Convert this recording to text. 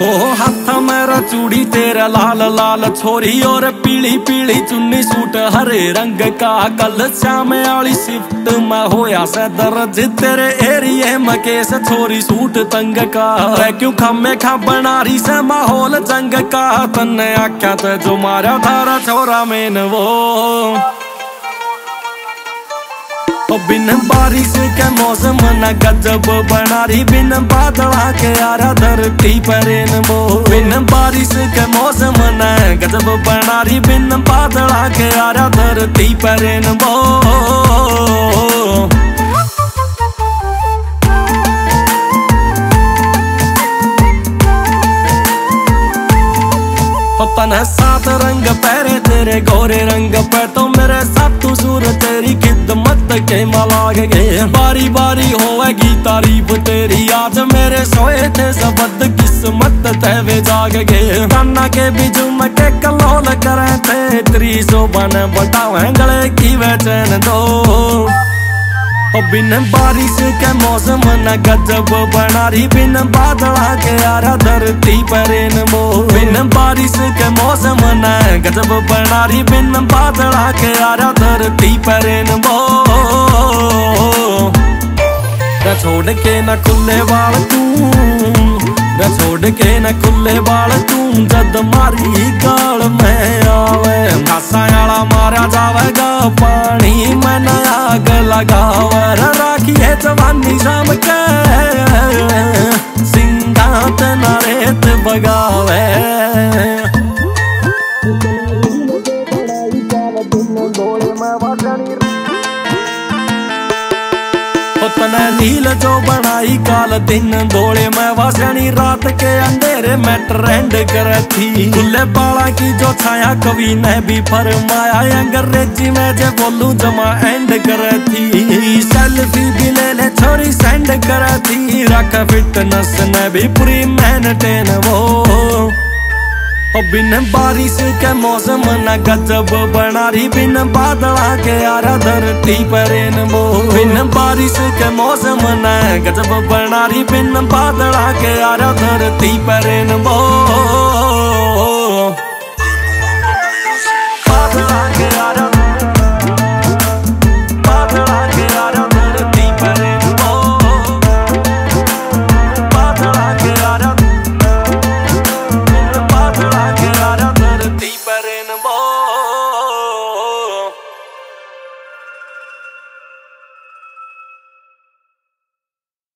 ओ हाथ मेरा चूड़ी तेरा लाल लाल छोरी और पीली पीली चुन्नी सूट हरे रंग का कल श्याम आली शिफ्ट मैं होया से दर्ज तेरे एरिए में केस छोरी सूट तंग का क्यों खम्मे खा बना रही से माहौल जंग का तन्ने आख्या ते जो मारा थारा छोरा मेन वो बिन बारिश के मौसम न गजब बना रही बिन बादला के आरा धरती पर वो बिन बारिश के मौसम न गजब बना रही बिन बादला के आरा धरती पर वो तन सात रंग पैरे तेरे गोरे रंग पे तो मेरे सातू सूर तेरी खिदमत के मलाग गए बारी बारी होएगी तारीफ तेरी आज मेरे सोए थे सबद किस्मत तेवे जाग गए काना के बिजुम के कलोल करे थे 300 बन बतावे गले की वचन दो बिन बारिश के मौसम न गजब बना रही बिन बादला के आरा धरती पर वो बिन बारिश के मौसम न गजब बना रही बिन बादला के आरा धरती पर वो छोड़ के न खुले बाल तू छोड़ के न खुले बाल तू जद मारी गाल में आवे घासा मारा जावेगा पानी में न आग लगावर राखिए जवानी शाम के सिंगात न रेत बगावे नील जो बनाई काल दिन दौड़े मैं वासनी रात के अंधेरे में ट्रेंड कर थी खुले बाला की जो छाया कवि ने भी फरमाया अंग्रेजी में जो बोलूं जमा एंड कर थी सेल्फी भी ले ले छोरी सेंड कर थी रख फिटनेस ने भी पूरी मेंटेन वो बिन बारिश के मौसम न गजब बना रही बिन बादला के आरा धरती पर वो बिन बारिश के मौसम न गजब बना रही बिन बादला के आरा धरती पर वो बादला के आरा